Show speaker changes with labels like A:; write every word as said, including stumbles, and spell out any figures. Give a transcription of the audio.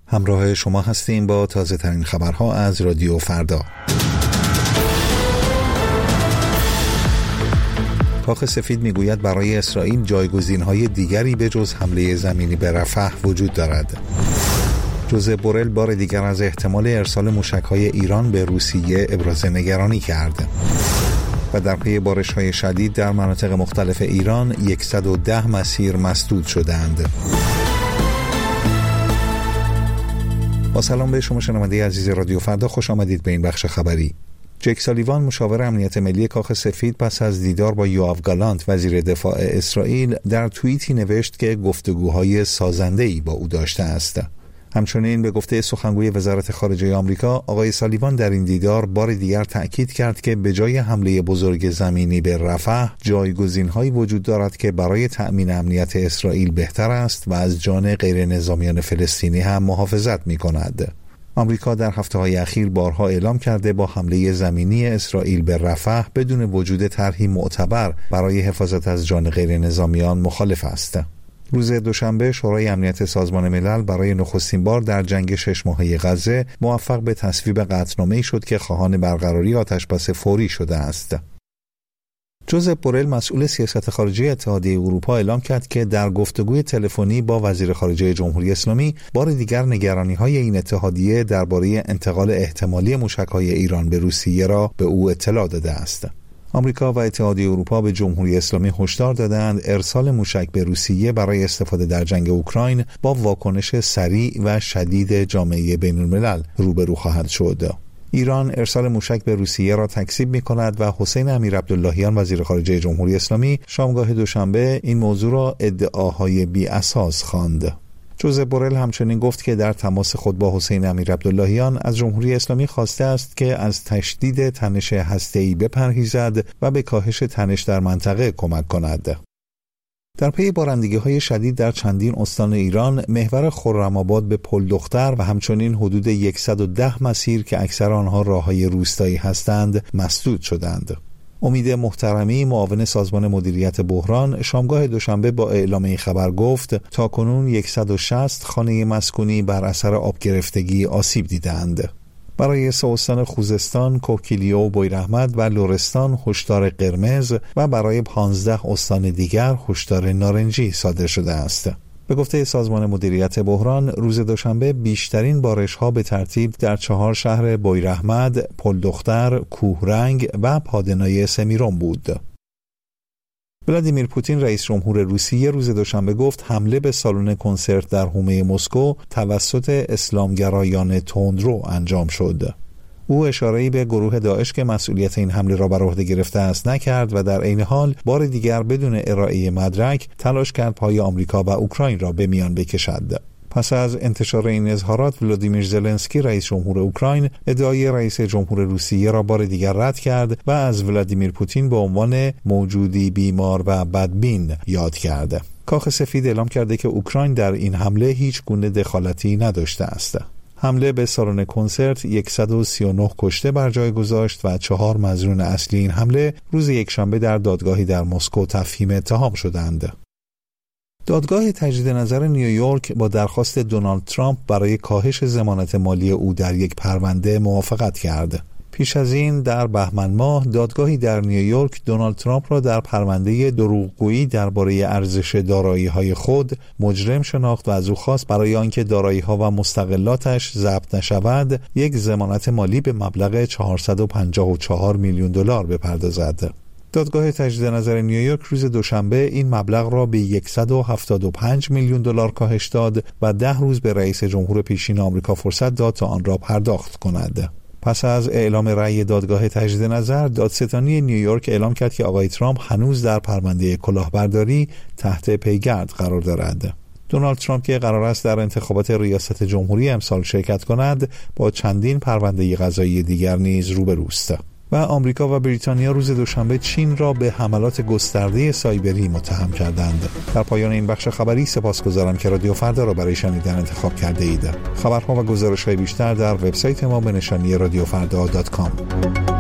A: همراه شما هستیم با تازه ترین خبرها از رادیو فردا. کاخ سفید میگوید برای اسرائیل جایگزین‌های دیگری به جز حمله زمینی به رفح وجود دارد. جوزپ بورل بار دیگر از احتمال ارسال موشک‌های ایران به روسیه ابراز نگرانی کرد. و در پی بارش‌های شدید در مناطق مختلف ایران صد و ده مسیر مسدود شدند. با سلام به شما شنونده عزیز رادیو فردا، خوش آمدید به این بخش خبری. جک سالیوان مشاور امنیت ملی کاخ سفید پس از دیدار با یوآف گالانت وزیر دفاع اسرائیل در توییتی نوشت که گفتگوهای سازنده‌ای با او داشته است. همچنین به گفته سخنگوی وزارت خارجه آمریکا، آقای سالیوان در این دیدار بار دیگر تأکید کرد که به جای حمله بزرگ زمینی به رفح، جایگزین‌هایی وجود دارد که برای تأمین امنیت اسرائیل بهتر است و از جان غیر نظامیان فلسطینی هم محافظت می‌کند. آمریکا در هفته‌های اخیر بارها اعلام کرده با حمله زمینی اسرائیل به رفح بدون وجود طرحی معتبر برای حفاظت از جان غیر نظامیان مخالف است. روز دوشنبه شورای امنیت سازمان ملل برای نخستین بار در جنگ شش ماهه غزه موفق به تصویب قطعنامه‌ای شد که خواهان برقراری آتشبس فوری شده است. جوزپ بورل مسئول سیاست خارجی اتحادیه اروپا اعلام کرد که در گفتگوی تلفنی با وزیر خارجه جمهوری اسلامی بار دیگر نگرانی‌های این اتحادیه درباره انتقال احتمالی موشک‌های ایران به روسیه را به او اطلاع داده است. آمریکا و اتحادیه اروپا به جمهوری اسلامی هشدار دادند ارسال موشک به روسیه برای استفاده در جنگ اوکراین با واکنش سریع و شدید جامعه بین‌الملل روبرو خواهد شد. ایران ارسال موشک به روسیه را تکذیب می‌کند و حسین امیرعبداللهیان وزیر خارجه جمهوری اسلامی شامگاه دوشنبه این موضوع را ادعاهای بی اساس خواند. جوزپ بورل همچنین گفت که در تماس خود با حسین امیرعبداللهیان از جمهوری اسلامی خواسته است که از تشدید تنش هسته‌ای بپرهیزد و به کاهش تنش در منطقه کمک کند. در پی بارندگی‌های شدید در چندین استان ایران، محور خرم‌آباد به پل دختر و همچنین حدود صد و ده مسیر که اکثر آنها راه‌های روستایی هستند، مسدود شدند. امید محترمی معاون سازمان مدیریت بحران شامگاه دوشنبه با اعلام این خبر گفت تاکنون صد و شصت خانه مسکونی بر اثر آب گرفتگی آسیب دیدند. برای سه استان خوزستان، کوکیلیو و بویراحمد و لرستان هشدار قرمز و برای پانزده استان دیگر هشدار نارنجی صادر شده است. به گفته سازمان مدیریت بحران، روز دوشنبه بیشترین بارش‌ها به ترتیب در چهار شهر بویراحمد، پل دختر، کوهرنگ و پادنای سمیرون بود. ولادیمیر پوتین رئیس جمهور روسیه روز دوشنبه گفت حمله به سالن کنسرت در حومه مسکو توسط اسلامگرایان تندرو انجام شد. او اشاره‌ای به گروه داعش که مسئولیت این حمله را بر عهده گرفته است نکرد و در عین حال بار دیگر بدون ارائه مدرک تلاش کرد پای آمریکا و اوکراین را به میان بکشد. پس از انتشار این اظهارات، ولادیمیر زلنسکی رئیس جمهور اوکراین ادعای رئیس جمهور روسیه را بار دیگر رد کرد و از ولادیمیر پوتین به عنوان موجودی بیمار و بدبین یاد کرد. کاخ سفید اعلام کرده که اوکراین در این حمله هیچ گونه دخالتی نداشته است. حمله به سالن کنسرت صد و سی و نه کشته بر جای گذاشت و چهار مظنون اصلی این حمله روز یکشنبه در دادگاهی در مسکو تفهیم اتهام شدند. دادگاه تجدید نظر نیویورک با درخواست دونالد ترامپ برای کاهش ضمانت مالی او در یک پرونده موافقت کرد. پیش از این در بهمن ماه دادگاهی در نیویورک دونالد ترامپ را در پرونده دروغگویی درباره ارزش دارایی‌های خود مجرم شناخت و از او خواست برای آنکه دارایی‌ها و مستقلاتش ضبط نشود یک ضمانت مالی به مبلغ چهارصد و پنجاه و چهار میلیون دلار بپردازد. دادگاه تجدید نظر نیویورک روز دوشنبه این مبلغ را به صد و هفتاد و پنج میلیون دلار کاهش داد و ده روز به رئیس جمهور پیشین آمریکا فرصت داد تا آن را پرداخت کند. پس از اعلام رأی دادگاه تجدید نظر، دادستانی نیویورک اعلام کرد که آقای ترامپ هنوز در پرونده کلاهبرداری تحت پیگرد قرار دارد. دونالد ترامپ که قرار است در انتخابات ریاست جمهوری امسال شرکت کند، با چندین پرونده قضایی دیگر نیز روبروست. و آمریکا و بریتانیا روز دوشنبه چین را به حملات گسترده سایبری متهم کردند. در پایان این بخش خبری سپاسگزارم که رادیو فردا را برای شنیدن انتخاب کرده اید. خبرها و گزارش‌های بیشتر در وبسایت ما به نشانی رادیو فردا دات کام.